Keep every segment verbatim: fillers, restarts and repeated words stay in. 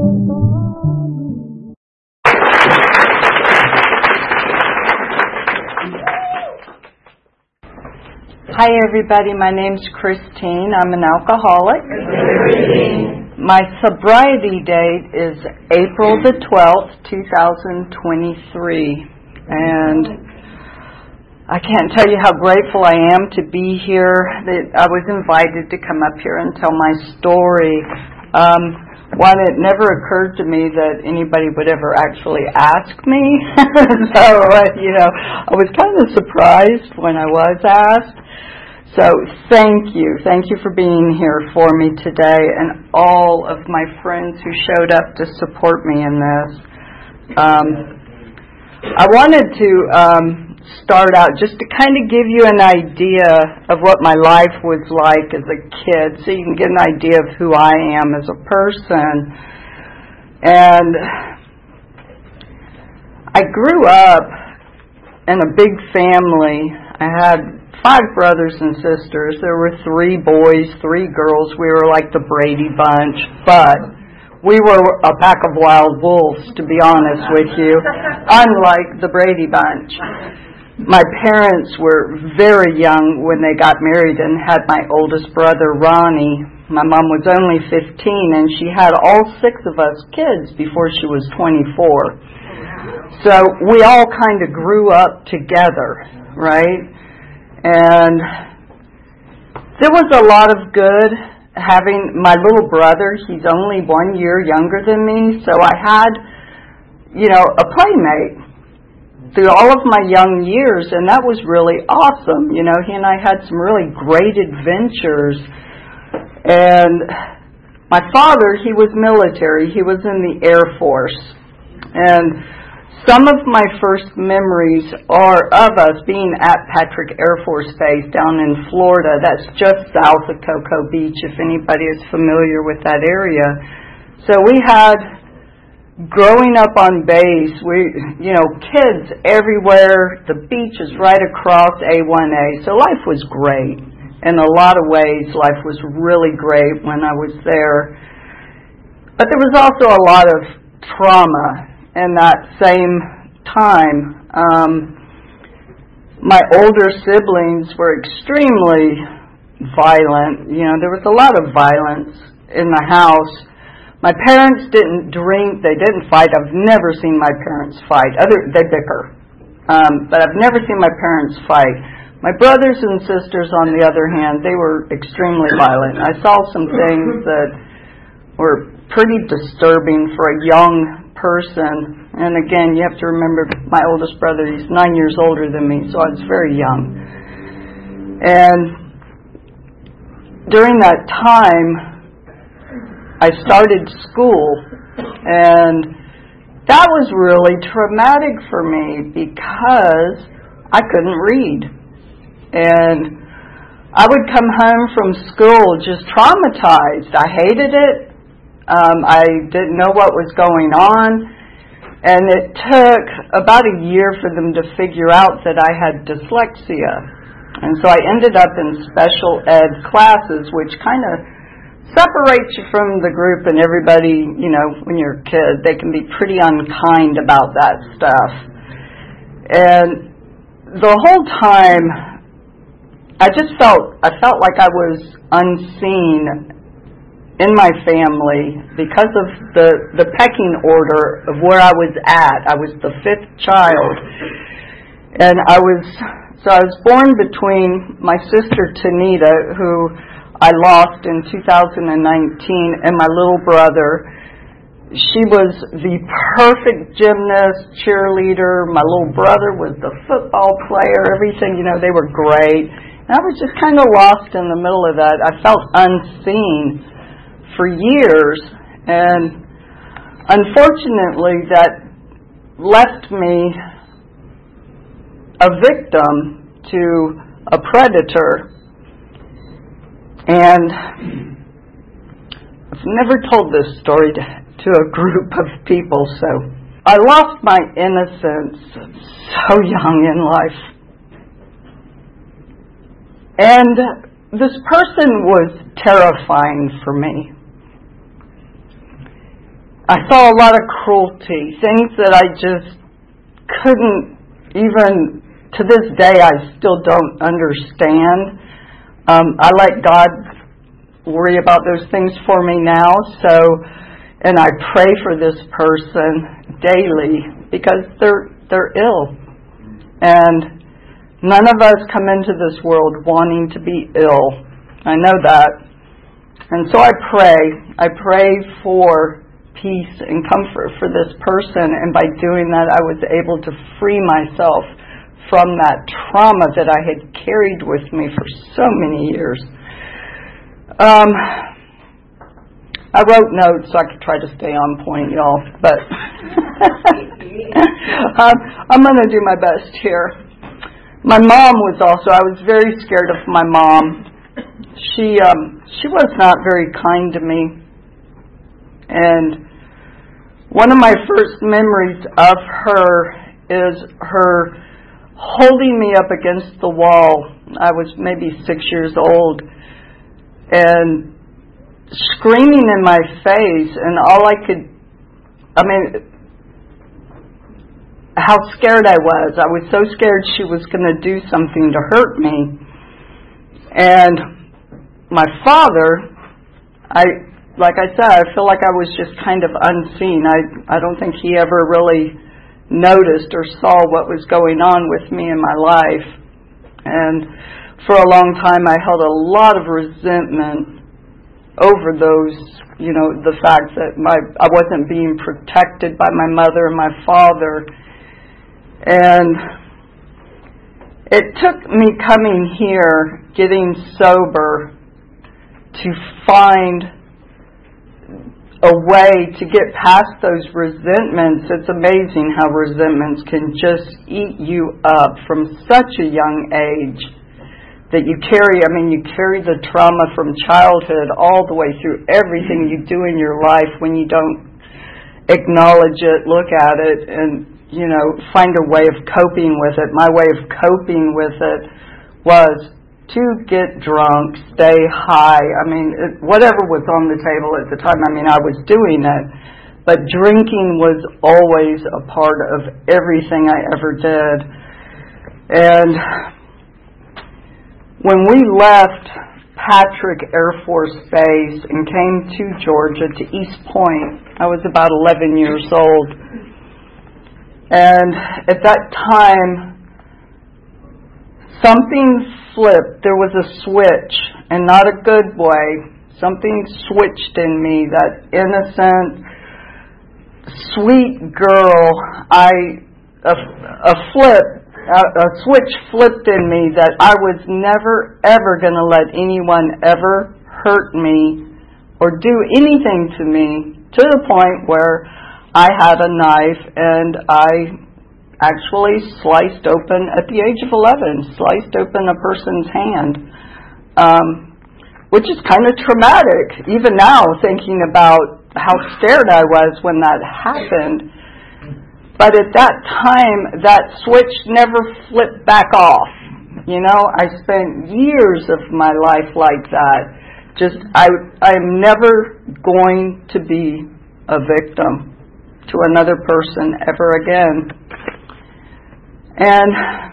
Hi everybody, my name's Christine. I'm an alcoholic. My sobriety date is April the twelfth, two thousand twenty-three. And I can't tell you how grateful I am to be here. That I was invited to come up here and tell my story. Um, one, it never occurred to me that anybody would ever actually ask me. so, uh, you know, I was kind of surprised when I was asked. So thank you. Thank you for being here for me today and all of my friends who showed up to support me in this. Um, I wanted to um, start out just to kind of give you an idea of what my life was like as a kid, so you can get an idea of who I am as a person. And I grew up in a big family. I had five brothers and sisters. There were three boys, three girls. We were like the Brady Bunch, but we were a pack of wild wolves, to be honest with you, unlike the Brady Bunch. My parents were very young when they got married and had my oldest brother, Ronnie. My mom was only fifteen, and she had all six of us kids before she was twenty-four. So we all kind of grew up together, right? And there was a lot of good having my little brother. He's only one year younger than me, so I had, you know, a playmate through all of my young years, and that was really awesome. You know, he and I had some really great adventures. And my father, he was military. He was in the Air Force. And some of my first memories are of us being at Patrick Air Force Base down in Florida. That's just south of Cocoa Beach, if anybody is familiar with that area. So we had, growing up on base, we, you know, kids everywhere. The beach is right across A one A. So life was great. In a lot of ways, life was really great when I was there. But there was also a lot of trauma in that same time. Um, my older siblings were extremely violent. You know, there was a lot of violence in the house. My parents didn't drink. They didn't fight. I've never seen my parents fight. Other, they bicker. Um, but I've never seen my parents fight. My brothers and sisters, on the other hand, they were extremely violent. I saw some things that were pretty disturbing for a young person. And again, you have to remember my oldest brother, he's nine years older than me, so I was very young. And during that time, I started school, and that was really traumatic for me because I couldn't read. And I would come home from school just traumatized. I hated it. Um, I didn't know what was going on, and it took about a year for them to figure out that I had dyslexia. And so I ended up in special ed classes, which kind of separates you from the group, and everybody, you know, when you're a kid, they can be pretty unkind about that stuff. And the whole time, I just felt, I felt like I was unseen in my family because of the, the pecking order of where I was at. I was the fifth child. And I was, so I was born between my sister Tanita, who I lost in two thousand nineteen, and my little brother. She was the perfect gymnast, cheerleader. My little brother was the football player, everything, you know, they were great. And I was just kind of lost in the middle of that. I felt unseen for years, and unfortunately that left me a victim to a predator. And I've never told this story to, to a group of people, so I lost my innocence so young in life. And this person was terrifying for me. I saw a lot of cruelty, things that I just couldn't even, to this day, I still don't understand. Um, I let God worry about those things for me now, so, and I pray for this person daily because they're they're ill. And none of us come into this world wanting to be ill. I know that. And so I pray. I pray for peace and comfort for this person, and by doing that I was able to free myself from that trauma that I had carried with me for so many years. Um, I wrote notes so I could try to stay on point, y'all, but um, I'm going to do my best here. My mom was also, I was very scared of my mom. She um, she was not very kind to me. And one of my first memories of her is her holding me up against the wall. I was maybe six years old, and screaming in my face, and all I could, I mean, how scared I was. I was so scared she was going to do something to hurt me. And my father, I, like I said, I feel like I was just kind of unseen. I, I don't think he ever really noticed or saw what was going on with me in my life. And for a long time I held a lot of resentment over those, you know, the fact that my I wasn't being protected by my mother and my father. And it took me coming here, getting sober, to find a way to get past those resentments. It's amazing how resentments can just eat you up from such a young age that you carry, I mean, you carry the trauma from childhood all the way through everything you do in your life when you don't acknowledge it, look at it, and, you know, find a way of coping with it. My way of coping with it was to get drunk, stay high. I mean, it, whatever was on the table at the time, I mean, I was doing it. But drinking was always a part of everything I ever did. And when we left Patrick Air Force Base and came to Georgia, to East Point, I was about eleven years old. And at that time, something flipped. There was a switch, and not a good way. Something switched in me, that innocent, sweet girl. I a, a flip, a, a switch flipped in me that I was never, ever going to let anyone ever hurt me or do anything to me, to the point where I had a knife and I actually sliced open, at the age of eleven, sliced open a person's hand, um, which is kind of traumatic, even now, thinking about how scared I was when that happened. But at that time, that switch never flipped back off. You know, I spent years of my life like that. Just, I, I'm never going to be a victim to another person ever again. And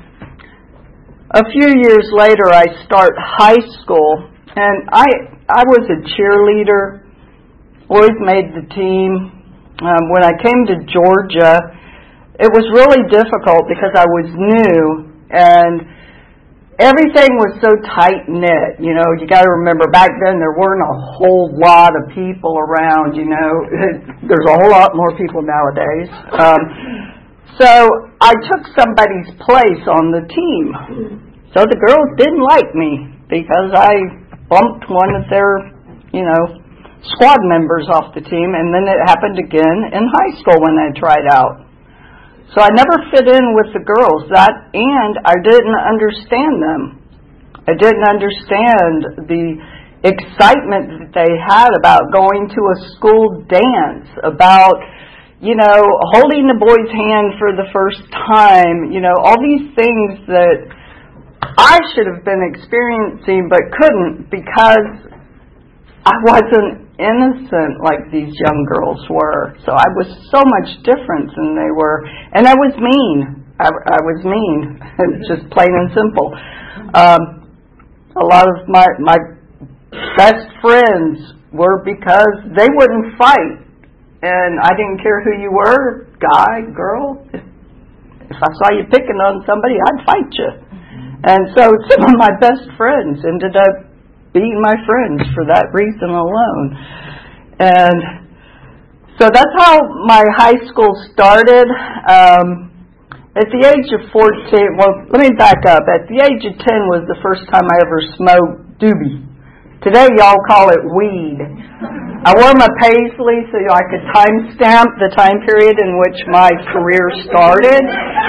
a few years later, I start high school, and I I was a cheerleader, always made the team. Um, when I came to Georgia, it was really difficult because I was new, and everything was so tight-knit. You know, you got to remember, back then there weren't a whole lot of people around, you know. There's a whole lot more people nowadays. Um, So I took somebody's place on the team. So the girls didn't like me because I bumped one of their, you know, squad members off the team, and then it happened again in high school when I tried out. So I never fit in with the girls. That, and I didn't understand them. I didn't understand the excitement that they had about going to a school dance, about, you know, holding the boy's hand for the first time, you know, all these things that I should have been experiencing but couldn't because I wasn't innocent like these young girls were. So I was so much different than they were. And I was mean. I, I was mean. Just plain and simple. Um, a lot of my, my best friends were because they wouldn't fight. And I didn't care who you were, guy, girl. If I saw you picking on somebody, I'd fight you. And so some of my best friends ended up being my friends for that reason alone. And so that's how my high school started. Um, at the age of fourteen, well, let me back up. At the age of ten was the first time I ever smoked doobie. Today, y'all call it weed. I wore my paisley so I could time stamp the time period in which my career started.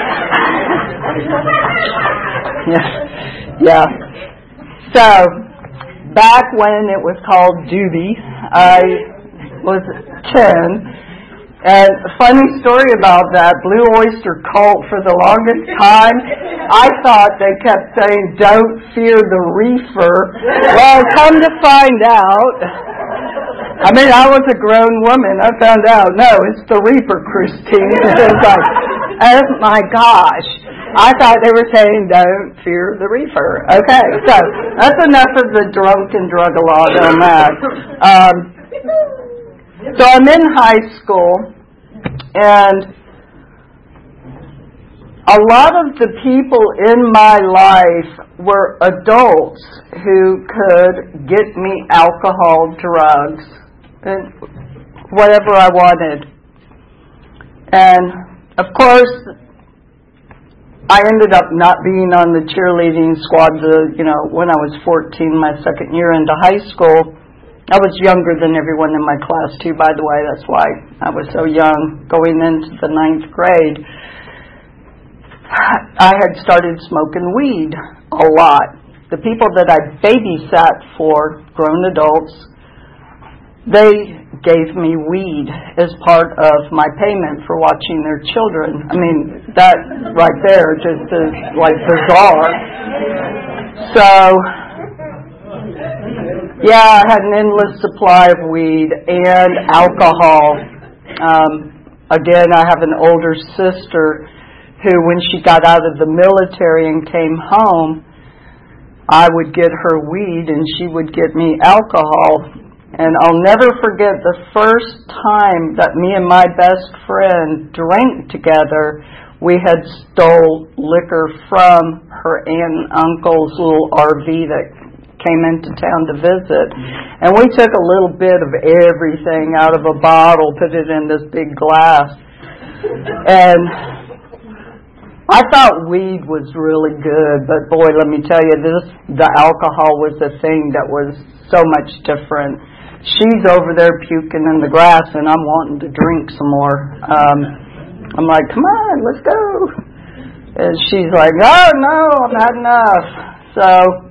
yeah. yeah. So, back when it was called doobie, I was ten. And a funny story about that, Blue Oyster Cult, for the longest time, I thought they kept saying, don't fear the reefer. Well, come to find out, I mean, I was a grown woman. I found out, no, it's the reaper, Christine. It was like, oh my gosh. I thought they were saying, don't fear the reefer. Okay, so that's enough of the drunk and drug-a-log on that. Um, So I'm in high school, and a lot of the people in my life were adults who could get me alcohol, drugs, and whatever I wanted. And, of course, I ended up not being on the cheerleading squad, the, you know, when I was fourteen, my second year into high school. I was younger than everyone in my class, too, by the way. That's why I was so young going into the ninth grade. I had started smoking weed a lot. The people that I babysat for, grown adults, they gave me weed as part of my payment for watching their children. I mean, that right there just is like bizarre. So, yeah, I had an endless supply of weed and alcohol. Um, again, I have an older sister who, when she got out of the military and came home, I would get her weed and she would get me alcohol. And I'll never forget the first time that me and my best friend drank together. We had stole liquor from her aunt and uncle's little R V that came into town to visit, and we took a little bit of everything out of a bottle, put it in this big glass, and I thought weed was really good, but boy, let me tell you, this the alcohol was the thing that was so much different. She's over there puking in the grass, and I'm wanting to drink some more. Um, I'm like, come on, let's go. And she's like, oh no, I've had enough. So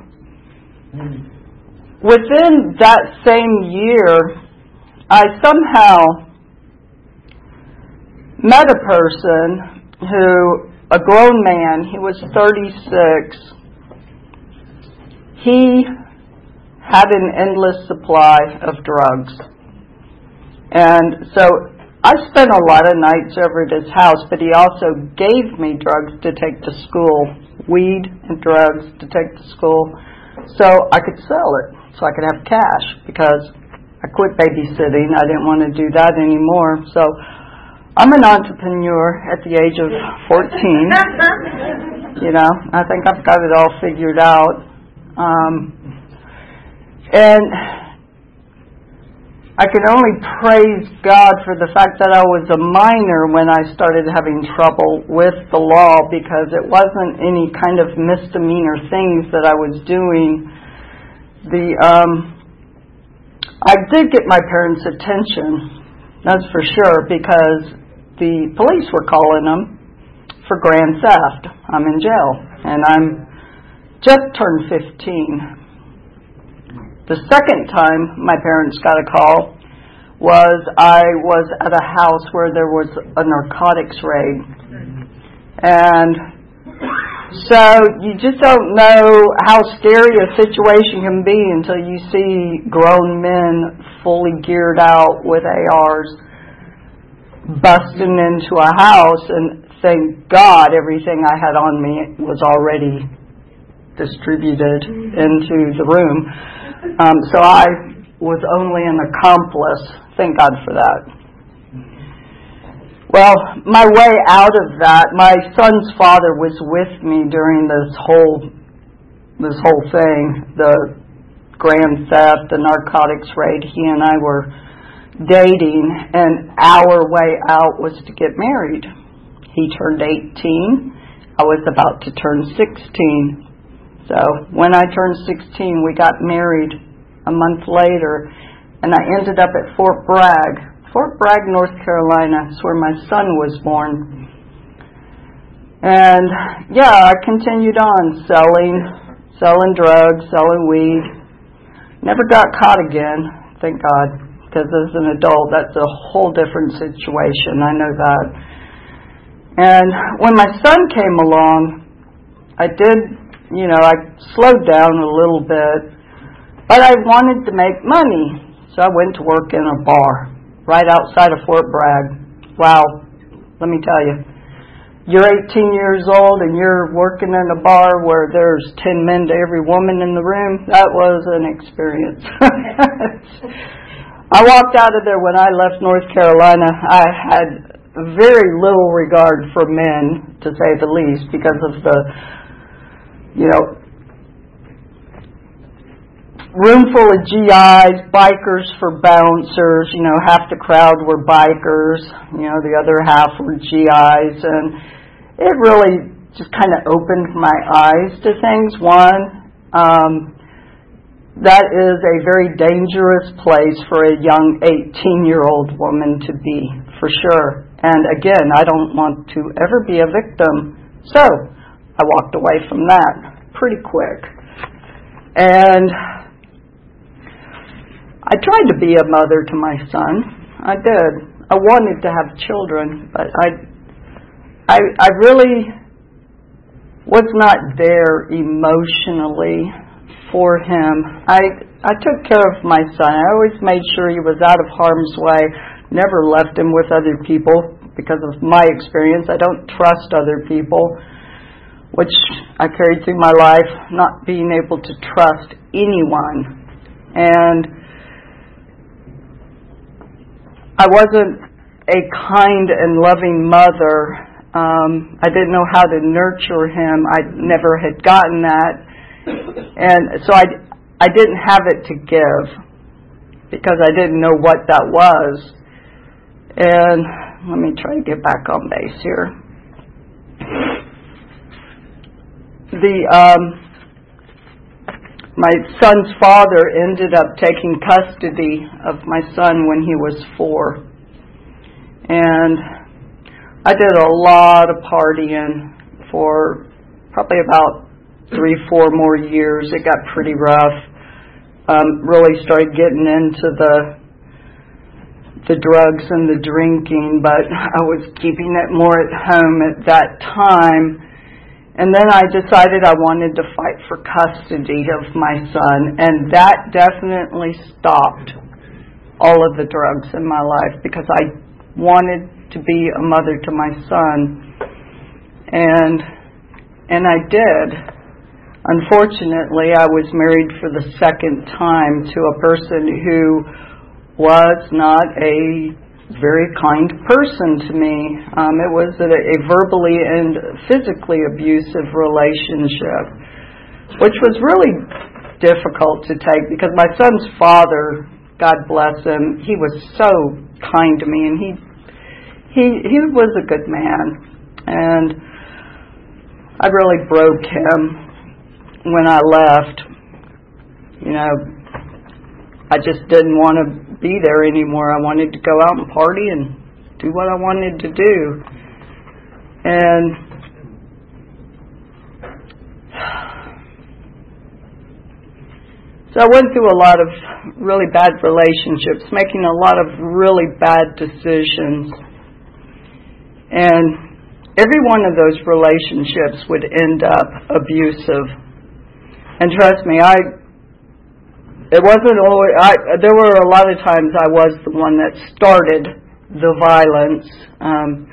within that same year, I somehow met a person who, a grown man, he was thirty-six. He had an endless supply of drugs. And so I spent a lot of nights over at his house, but he also gave me drugs to take to school, weed and drugs to take to school, so I could sell it, so I could have cash, because I quit babysitting. I didn't want to do that anymore. So I'm an entrepreneur at the age of fourteen. You know, I think I've got it all figured out. Um, and I can only praise God for the fact that I was a minor when I started having trouble with the law, because it wasn't any kind of misdemeanor things that I was doing. The um, I did get my parents' attention, that's for sure, because the police were calling them for grand theft. I'm in jail, and I'm just turned fifteen. The second time my parents got a call was I was at a house where there was a narcotics raid. And So you just don't know how scary a situation can be until you see grown men fully geared out with A Rs busting into a house, and thank God everything I had on me was already distributed into the room. Um, so I was only an accomplice. Thank God for that. Well, my way out of that, my son's father was with me during this whole this whole thing, the grand theft, the narcotics raid. He and I were dating, and our way out was to get married. He turned eighteen. I was about to turn sixteen. So when I turned sixteen, we got married a month later, and I ended up at Fort Bragg. Fort Bragg, North Carolina is where my son was born. And yeah, I continued on selling, selling drugs, selling weed. Never got caught again, thank God, because as an adult, that's a whole different situation. I know that. And when my son came along, I did, you know, I slowed down a little bit, but I wanted to make money, so I went to work in a bar right outside of Fort Bragg. Wow, let me tell you, you're eighteen years old and you're working in a bar where there's ten men to every woman in the room. That was an experience. I walked out of there when I left North Carolina. I had very little regard for men, to say the least, because of the, you know, room full of G Is, bikers for bouncers. You know, half the crowd were bikers, you know, the other half were G Is, and it really just kind of opened my eyes to things. One, um, that is a very dangerous place for a young eighteen-year-old woman to be, for sure. And again, I don't want to ever be a victim, so I walked away from that pretty quick. And I tried to be a mother to my son. I did. I wanted to have children, but I, I, I really was not there emotionally for him. I, I took care of my son. I always made sure he was out of harm's way. Never left him with other people because of my experience. I don't trust other people, which I carried through my life, not being able to trust anyone. And I wasn't a kind and loving mother. Um, I didn't know how to nurture him. I never had gotten that. And so I, I didn't have it to give because I didn't know what that was. And let me try to get back on base here. The um, my son's father ended up taking custody of my son when he was four. And I did a lot of partying for probably about three, four more years. It got pretty rough. Um, really started getting into the the drugs and the drinking, but I was keeping it more at home at that time. And then I decided I wanted to fight for custody of my son, and that definitely stopped all of the drugs in my life because I wanted to be a mother to my son, and and I did. Unfortunately, I was married for the second time to a person who was not a very kind person to me. Um, it was a, a verbally and physically abusive relationship, which was really difficult to take because my son's father, God bless him, he was so kind to me, and he he he was a good man, and I really broke him when I left. You know, I just didn't want to be there anymore. I wanted to go out and party and do what I wanted to do. And so I went through a lot of really bad relationships, making a lot of really bad decisions. And every one of those relationships would end up abusive. And trust me, I, it wasn't always, I, there were a lot of times I was the one that started the violence. Um,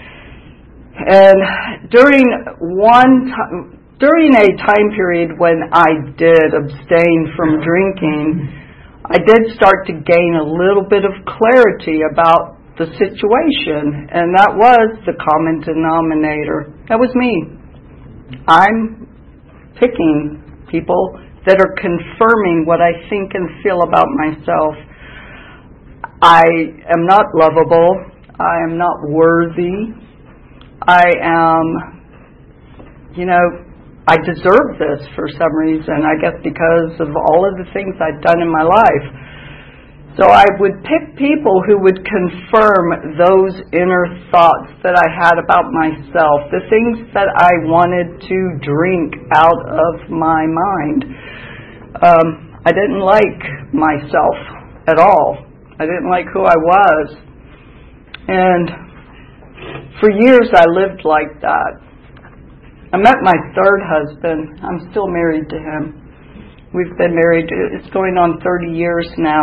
and during one time, during a time period when I did abstain from drinking, I did start to gain a little bit of clarity about the situation, and that was the common denominator. That was me. I'm picking people that are confirming what I think and feel about myself. I am not lovable. I am not worthy. I am, you know, I deserve this for some reason, I guess because of all of the things I've done in my life. So I would pick people who would confirm those inner thoughts that I had about myself, the things that I wanted to drink out of my mind. Um, I didn't like myself at all. I didn't like who I was. And for years I lived like that. I met my third husband. I'm still married to him. We've been married, it's going on thirty years now.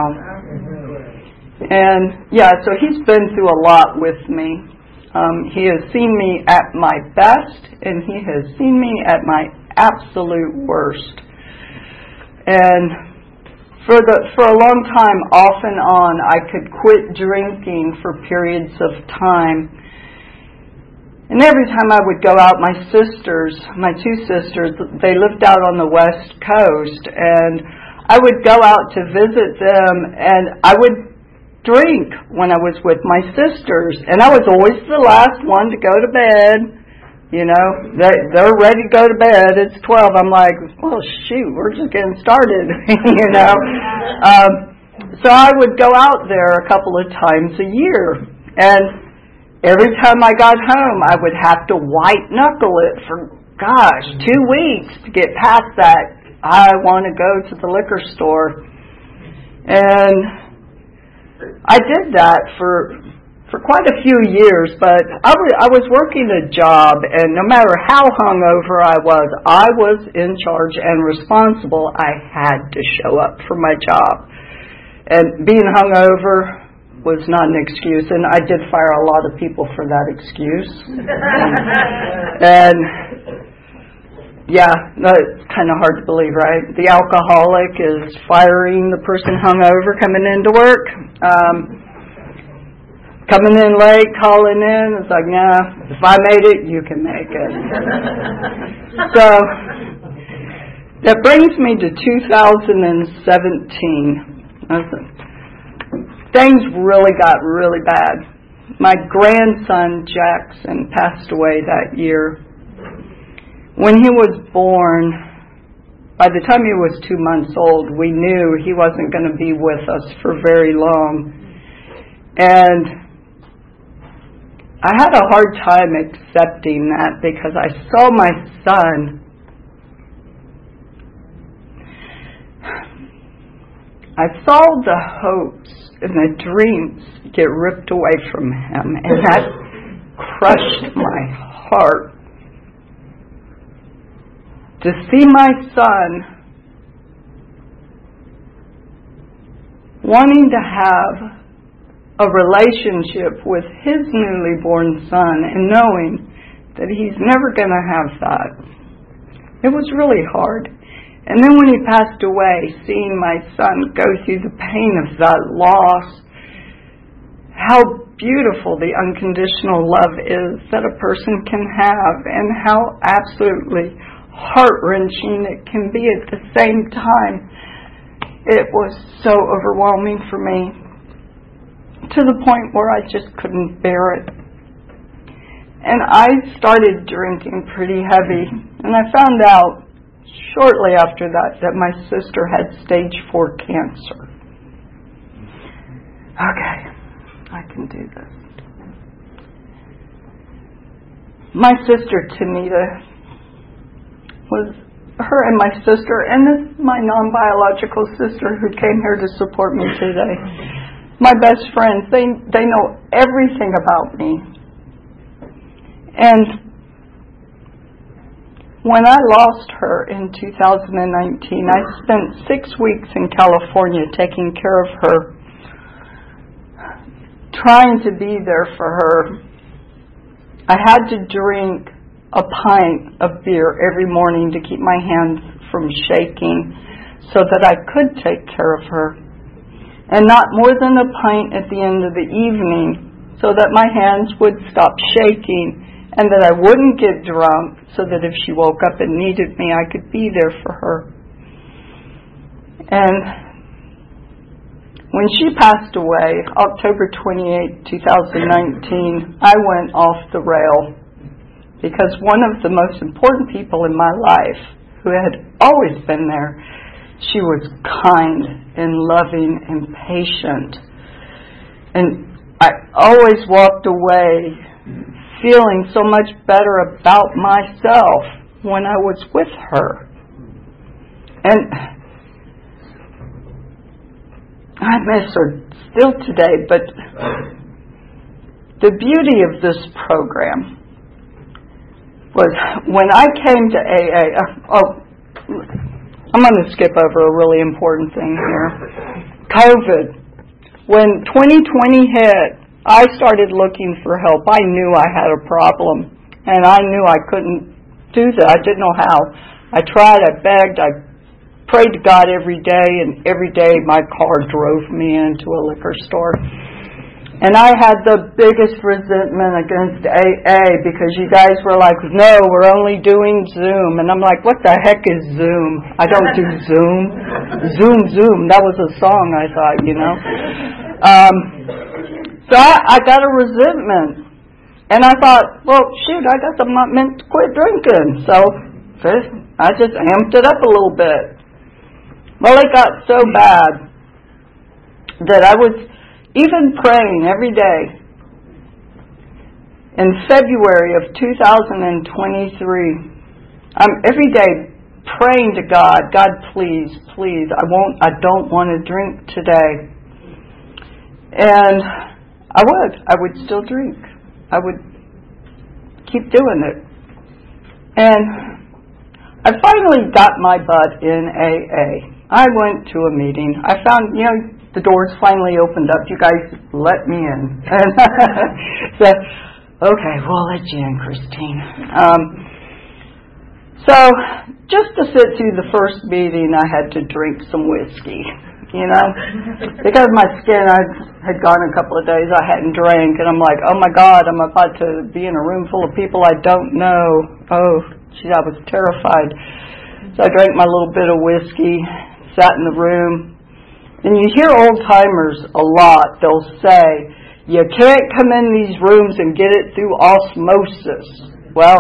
And yeah, so he's been through a lot with me. Um, he has seen me at my best, and he has seen me at my absolute worst. And for the for a long time, off and on, I could quit drinking for periods of time. And every time I would go out, my sisters, my two sisters, they lived out on the West Coast, and I would go out to visit them, and I would drink when I was with my sisters, and I was always the last one to go to bed. You know, they, they're ready to go to bed. It's twelve. I'm like, well, shoot, we're just getting started, you know. Um, so I would go out there a couple of times a year, and every time I got home, I would have to white knuckle it for, gosh, two weeks to get past that. I want to go to the liquor store. And I did that for for quite a few years, but I was, I was working a job, and no matter how hungover I was, I was in charge and responsible. I had to show up for my job. And being hungover was not an excuse, and I did fire a lot of people for that excuse. And yeah, no, it's kind of hard to believe, right? The alcoholic is firing the person hungover coming into work. Um, coming in late, calling in, it's like, nah, if I made it, you can make it. So that brings me to two thousand seventeen. Listen. Things really got really bad. My grandson, Jackson, passed away that year. When he was born, by the time he was two months old, we knew he wasn't going to be with us for very long. And I had a hard time accepting that because I saw my son. I saw the hopes and the dreams get ripped away from him, and that crushed my heart. To see my son wanting to have a relationship with his newly born son and knowing that he's never going to have that, it was really hard. And then when he passed away, seeing my son go through the pain of that loss, how beautiful the unconditional love is that a person can have, and how absolutely heart-wrenching it can be at the same time. It was so overwhelming for me, to the point where I just couldn't bear it. And I started drinking pretty heavy, and I found out shortly after that that my sister had stage four cancer. Okay, I can do this. My sister Tanita was, her and my sister, and this is my non-biological sister who came here to support me today. My best friends, they they know everything about me. And when I lost her in two thousand nineteen, I spent six weeks in California taking care of her, trying to be there for her. I had to drink a pint of beer every morning to keep my hands from shaking so that I could take care of her. And not more than a pint at the end of the evening so that my hands would stop shaking and that I wouldn't get drunk so that if she woke up and needed me, I could be there for her. And when she passed away, October twenty-eighth, twenty nineteen, I went off the rail because one of the most important people in my life, who had always been there, she was kind and loving and patient. And I always walked away feeling so much better about myself when I was with her. And I miss her still today, but the beauty of this program was when I came to A A, uh, oh, I'm going to skip over a really important thing here. COVID. When twenty twenty hit, I started looking for help. I knew I had a problem, and I knew I couldn't do that. I didn't know how. I tried, I begged, I prayed to God every day, and every day my car drove me into a liquor store. And I had the biggest resentment against A A because you guys were like, no, we're only doing Zoom. And I'm like, what the heck is Zoom? I don't do Zoom. Zoom, Zoom. That was a song, I thought, you know. Um, so I, I got a resentment. And I thought, well, shoot, I guess I'm not meant to quit drinking. So I just amped it up a little bit. Well, it got so bad that I was even praying every day. In February of two thousand twenty-three, I'm every day praying to God, God, please, please, I won't, I don't want to drink today. And I would, I would still drink. I would keep doing it. And I finally got my butt in A A. I went to a meeting. I found, you know, the doors finally opened up. You guys let me in. So, okay, we'll let you in, Christine. Um, so, just to sit through the first meeting, I had to drink some whiskey, you know, because my skin, I had gone a couple of days, I hadn't drank, and I'm like, oh my God, I'm about to be in a room full of people I don't know. Oh, gee, I was terrified. So I drank my little bit of whiskey, sat in the room. And you hear old-timers a lot. They'll say, you can't come in these rooms and get it through osmosis. Well,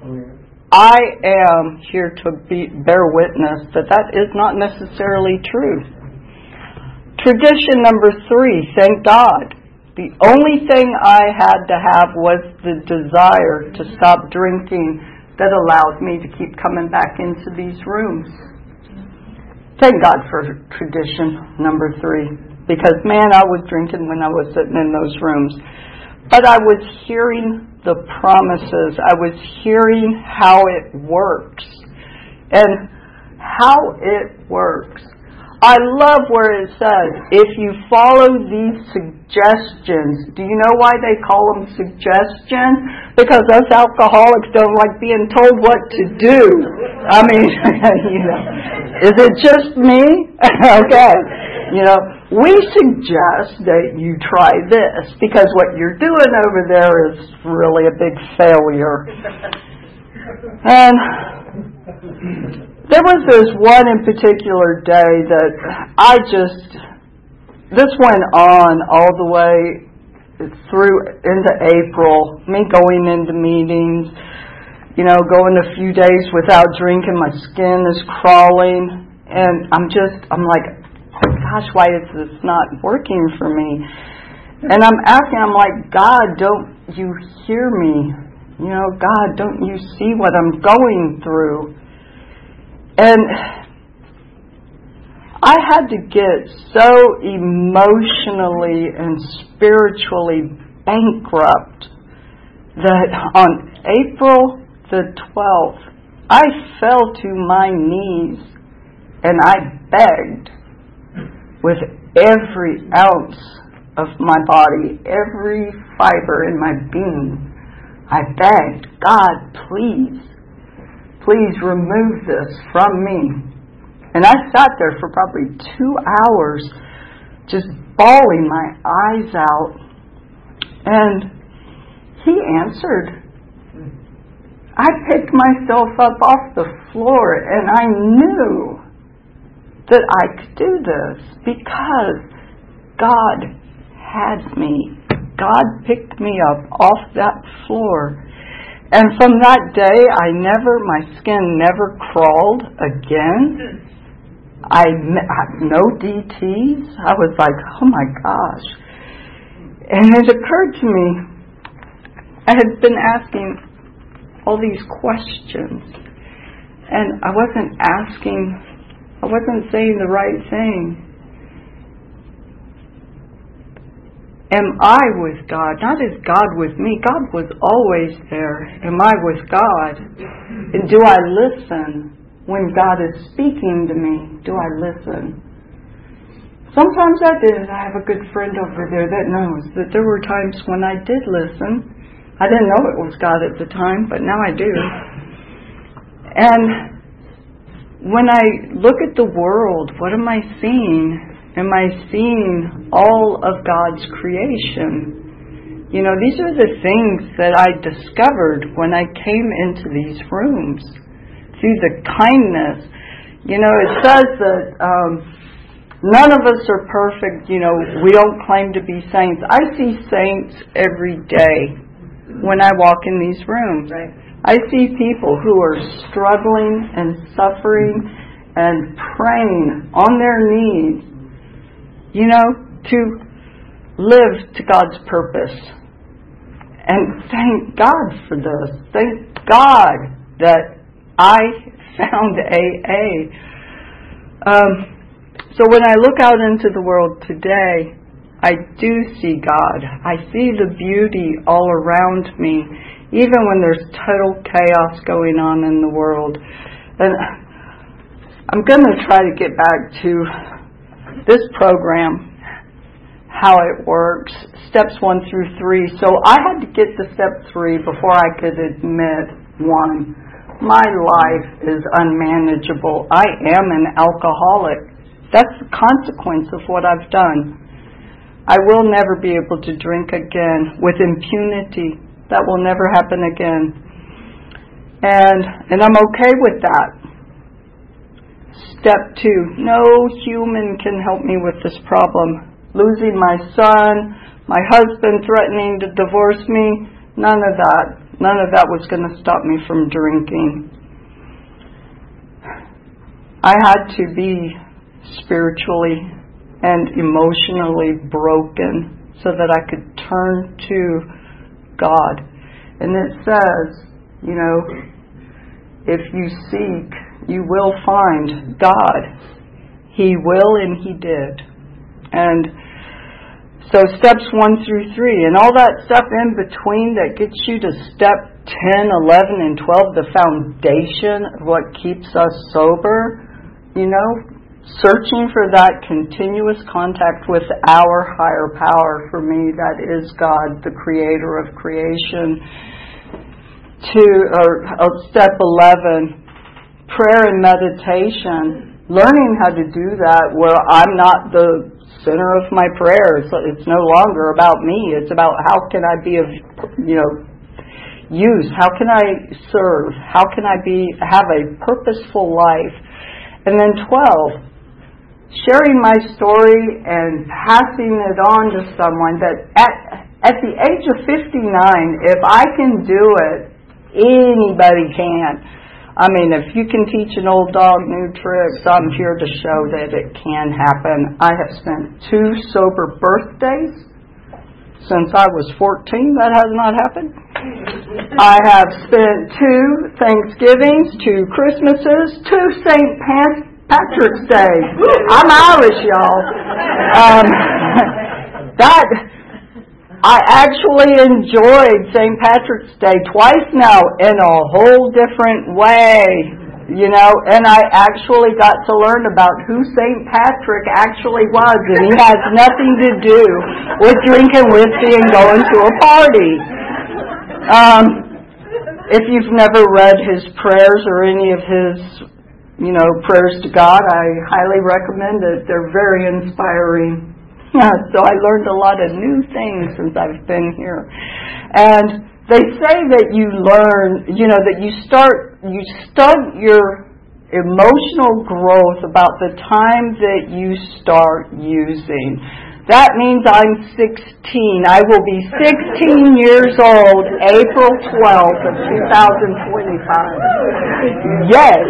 I am here to be, bear witness that that is not necessarily true. Tradition number three, thank God. The only thing I had to have was the desire to stop drinking that allowed me to keep coming back into these rooms. Thank God for tradition number three, because, man, I was drinking when I was sitting in those rooms. But I was hearing the promises. I was hearing how it works and how it works. I love where it says, if you follow these suggestions. Do you know why they call them suggestions? Because us alcoholics don't like being told what to do. I mean, you know, is it just me? Okay. You know, we suggest that you try this because what you're doing over there is really a big failure. And there was this one in particular day that I just, this went on all the way through into April, me going into meetings, you know, going a few days without drinking, my skin is crawling, and I'm just, I'm like, oh gosh, why is this not working for me? And I'm asking, I'm like, God, don't you hear me? You know, God, don't you see what I'm going through? And I had to get so emotionally and spiritually bankrupt that on April the twelfth, I fell to my knees and I begged with every ounce of my body, every fiber in my being. I begged, God, please, please remove this from me. And I sat there for probably two hours just bawling my eyes out. And He answered. I picked myself up off the floor and I knew that I could do this because God had me. God picked me up off that floor. And from that day, I never, my skin never crawled again. I, no D Ts. I was like, oh my gosh. And it occurred to me, I had been asking all these questions. And I wasn't asking, I wasn't saying the right thing. Am I with God? Not is God with me. God was always there. Am I with God? And do I listen when God is speaking to me? Do I listen? Sometimes I did. I have a good friend over there that knows that there were times when I did listen. I didn't know it was God at the time, but now I do. And when I look at the world, what am I seeing? Am I seeing all of God's creation? You know, these are the things that I discovered when I came into these rooms. Through the kindness. You know, it says that um, none of us are perfect. You know, we don't claim to be saints. I see saints every day when I walk in these rooms. Right. I see people who are struggling and suffering and praying on their knees, you know, to live to God's purpose. And thank God for this. Thank God that I found A A. Um, so when I look out into the world today, I do see God. I see the beauty all around me, even when there's total chaos going on in the world. And I'm going to try to get back to this program, how it works, steps one through three. So I had to get to step three before I could admit one. My life is unmanageable. I am an alcoholic. That's the consequence of what I've done. I will never be able to drink again with impunity. That will never happen again. And and I'm okay with that. Step two, no human can help me with this problem. Losing my son, my husband threatening to divorce me, none of that. None of that was going to stop me from drinking. I had to be spiritually and emotionally broken so that I could turn to God. And it says, you know, if you seek, you will find God. He will, and He did. And so steps one through three, and all that stuff in between that gets you to step ten, eleven, and twelve, the foundation of what keeps us sober, you know, searching for that continuous contact with our higher power. For me, that is God, the creator of creation. To or, or step eleven, prayer and meditation, learning how to do that where I'm not the center of my prayers. It's no longer about me. It's about how can I be of, you know, use? How can I serve? How can I be have a purposeful life? And then twelve, sharing my story and passing it on to someone that at at the age of fifty-nine, if I can do it, anybody can. I mean, if you can teach an old dog new tricks, I'm here to show that it can happen. I have spent two sober birthdays since I was fourteen. That has not happened. I have spent two Thanksgivings, two Christmases, two Saint Patrick's Day. I'm Irish, y'all. Um, that I actually enjoyed Saint Patrick's Day twice now in a whole different way, you know, and I actually got to learn about who Saint Patrick actually was, and he has nothing to do with drinking whiskey and going to a party. Um, if you've never read his prayers or any of his, you know, prayers to God, I highly recommend it. They're very inspiring. Yeah, so I learned a lot of new things since I've been here. And they say that you learn, you know, that you start, you stunt your emotional growth about the time that you start using. That means I'm sixteen. I will be sixteen years old April twelfth of two thousand twenty-five. Yay!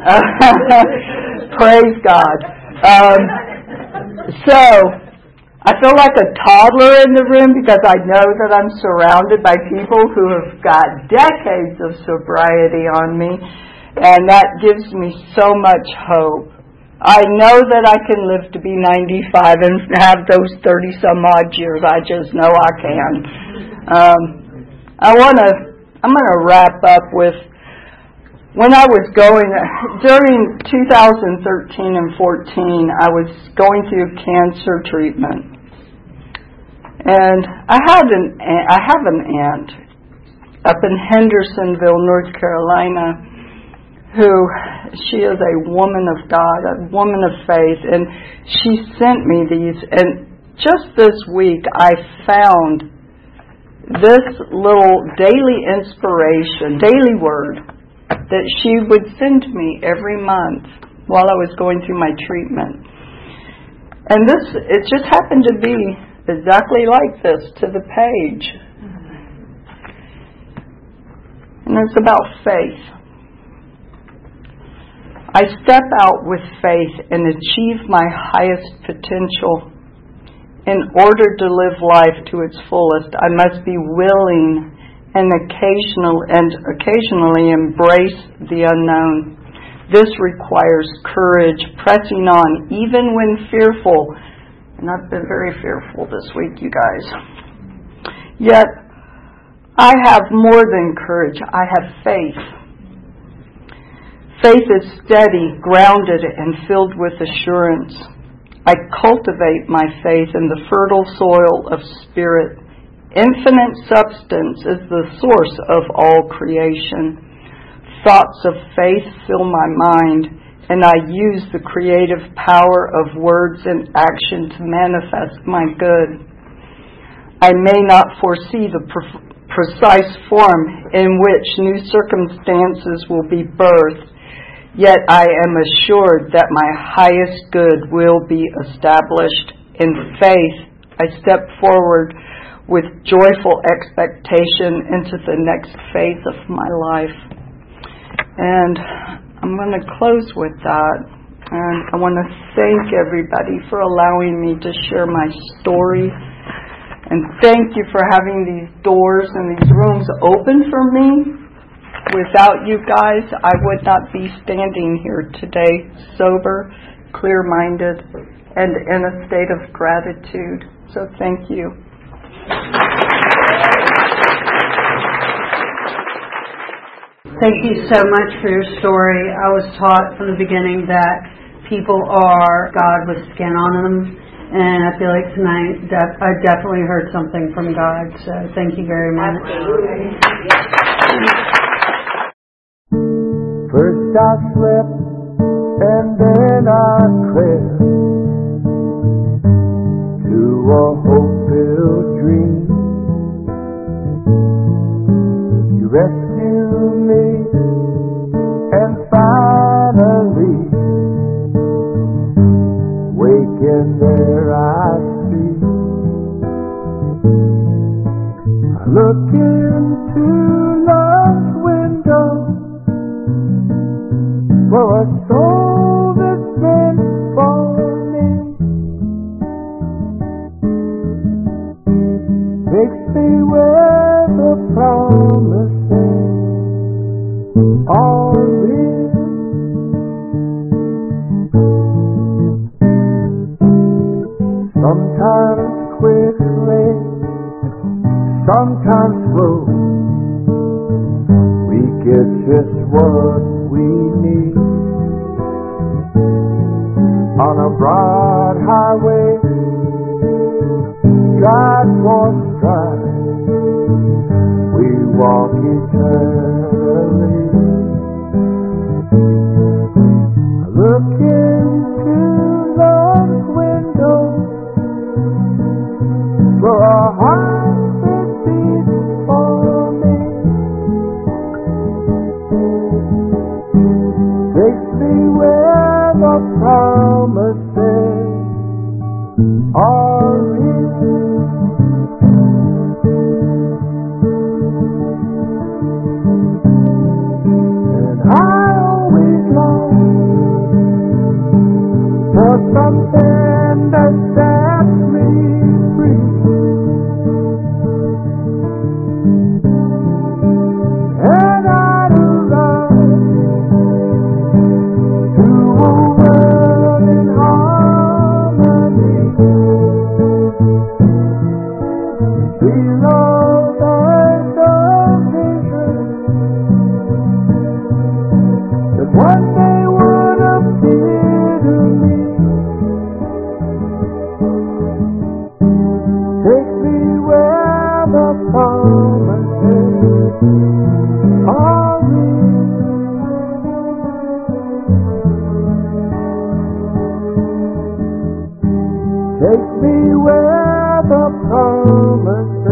Praise God. Um, so, I feel like a toddler in the room because I know that I'm surrounded by people who have got decades of sobriety on me, and that gives me so much hope. I know that I can live to be ninety-five and have those thirty-some odd years. I just know I can. Um, I want to, I'm going to wrap up with, when I was going, during two thousand thirteen and fourteen, I was going through cancer treatment. And I had an I have an aunt up in Hendersonville, North Carolina, who she is a woman of God, a woman of faith, and she sent me these. And just this week, I found this little daily inspiration, daily word that she would send me every month while I was going through my treatment. And this, it just happened to be exactly like this to the page. And it's about faith. I step out with faith and achieve my highest potential. In order to live life to its fullest, I must be willing and occasional and occasionally embrace the unknown. This requires courage, pressing on even when fearful. And I've been very fearful this week, you guys. Yet, I have more than courage. I have faith. Faith is steady, grounded, and filled with assurance. I cultivate my faith in the fertile soil of spirit. Infinite substance is the source of all creation. Thoughts of faith fill my mind, and I use the creative power of words and action to manifest my good. I may not foresee the pre- precise form in which new circumstances will be birthed, yet I am assured that my highest good will be established. In faith, I step forward with joyful expectation into the next phase of my life. And I'm going to close with that. And I want to thank everybody for allowing me to share my story. And thank you for having these doors and these rooms open for me. Without you guys, I would not be standing here today, sober, clear-minded, and in a state of gratitude. So thank you. Thank you so much for your story. I was taught from the beginning that people are God with skin on them, and I feel like tonight def- I definitely heard something from God, so thank you very much. First I slept, and then I crept to a hope-filled dream. You rescued me, and finally, waking there I see. I look into love's window for a soul that's meant for me. Takes me where the promises are real. Sometimes quickly sometimes slow, we get just what we need. On a broad highway, God for stride, we walk eternally. I look into love's window for a heart that beats for me. Takes me where the promises are real. And I always long for something that sets me free. And I'd love to a world in harmony, below the vision that one day would appear to me. Take me where the promises are real. Take me where the promises